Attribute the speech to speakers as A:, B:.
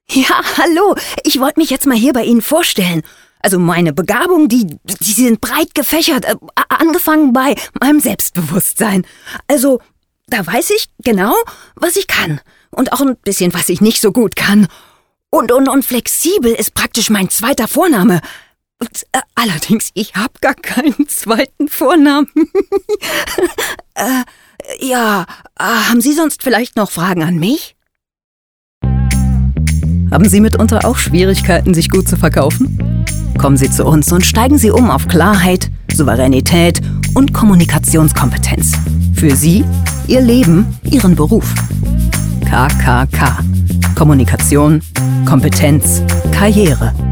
A: Ja, hallo. Ich wollte mich jetzt mal hier bei Ihnen vorstellen. Also meine Begabungen, die sind breit gefächert, angefangen bei meinem Selbstbewusstsein. Also da weiß ich genau, was ich kann und auch ein bisschen, was ich nicht so gut kann. Und flexibel ist praktisch mein zweiter Vorname. Allerdings, ich habe gar keinen zweiten Vornamen. Haben Sie sonst vielleicht noch Fragen an mich? Haben Sie mitunter auch Schwierigkeiten, sich gut zu verkaufen? Kommen Sie zu uns und steigen Sie um auf Klarheit, Souveränität und Kommunikationskompetenz. Für Sie, Ihr Leben, Ihren Beruf. KKK. Kommunikation, Kompetenz, Karriere.